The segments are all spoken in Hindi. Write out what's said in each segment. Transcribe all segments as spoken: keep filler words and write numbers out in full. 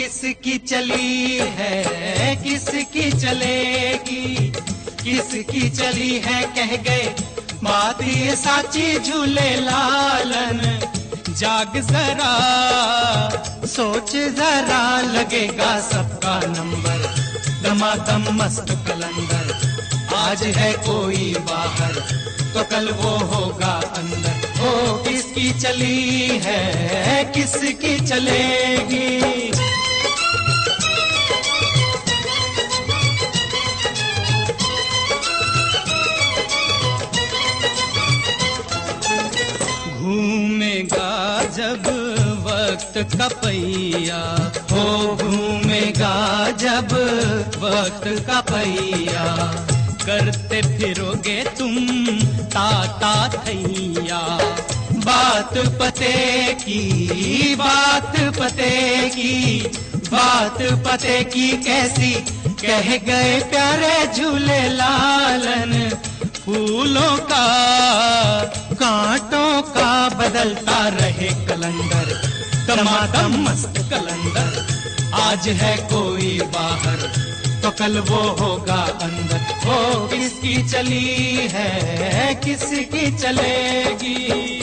किसकी चली है किसकी चलेगी, किसकी चली है कह गए बात ये साची झूले लालन। जाग जरा सोच जरा लगेगा सबका नंबर, दमादम मस्त कलंदर। आज है कोई बाहर तो कल वो होगा अंदर। ओ किसकी चली है किसकी चलेगी। घूमेगा जब वक्त का पहिया, हो घूमेगा जब वक्त का पहिया। करते फिरोगे तुम ताता थैया, बात पते की बात पते की बात पते की कैसी कह गए प्यारे झूले लालन। फूलों का कांटों का बदलता रहे कलंदर, दमादम मस्त कलंदर। आज है कोई बाहर तो कल वो होगा अंदर। वो किसकी चली है किसकी चलेगी।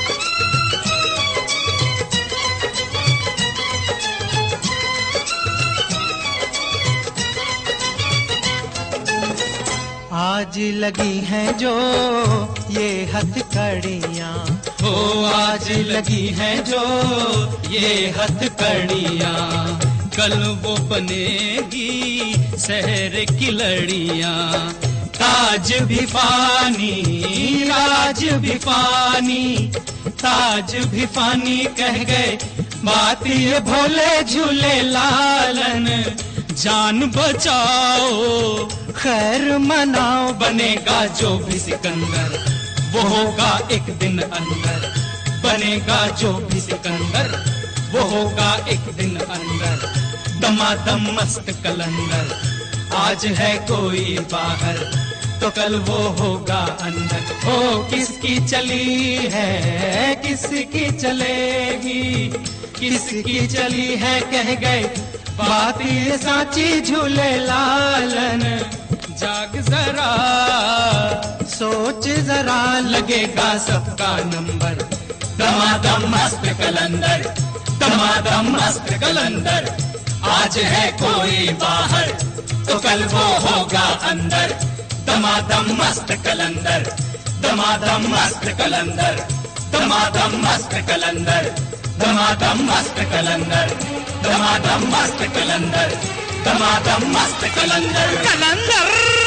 आज लगी हैं जो ये हथकड़ियाँ, हो आज लगी हैं जो ये हथकड़ियाँ। कल वो बनेगी शहर की लड़ियाँ। ताज भी फानी राज भी फानी, ताज भी फानी कह गए बात ये भोले झूले लालन। जान बचाओ खैर मनाओ, बनेगा जो भी सिकंदर वो होगा एक दिन अंदर। बनेगा जो भी सिकंदर वो होगा एक दिन अंदर, दमादम मस्त कलंदर। आज है कोई बाहर तो कल वो होगा अंदर। हो किसकी चली है किसकी चलेगी, किसकी चली है कह गए बात ये साची झूले लालन। जाग जरा सोच जरा लगेगा सबका नंबर, दमादम मस्त कलंदर दमादम मस्त कलंदर। आज है कोई बाहर तो कल वो होगा अंदर, दमादम मस्त कलंदर दमादम मस्त कलंदर दमादम मस्त कलंदर दमादम मस्त कलंदर दमादम मस्त कलंदर दमादम मस्त कलंदर कलंदर।